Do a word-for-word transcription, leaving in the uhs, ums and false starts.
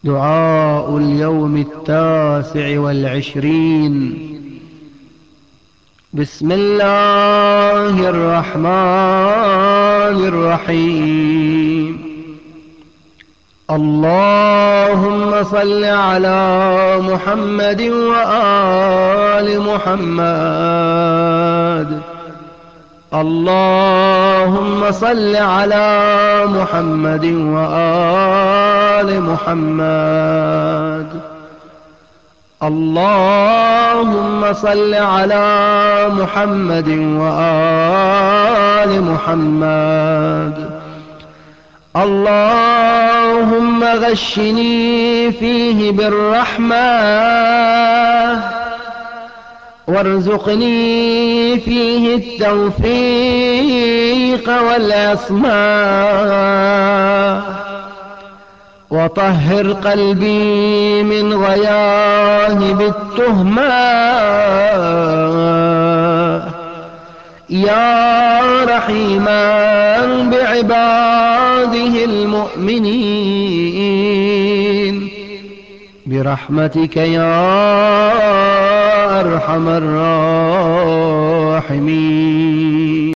دعاء اليوم التاسع والعشرين. بسم الله الرحمن الرحيم. اللهم صل على محمد وآل محمد. اللهم صل على محمد وآل محمد. اللهم صل على محمد وآل محمد. اللهم غشني فيه بالرحمة وارزقني فيه التوفيق والعصمة وطهر قلبي من غياهب التهمة يا رحيما بعباده المؤمنين برحمتك يا أرحم الراحمين.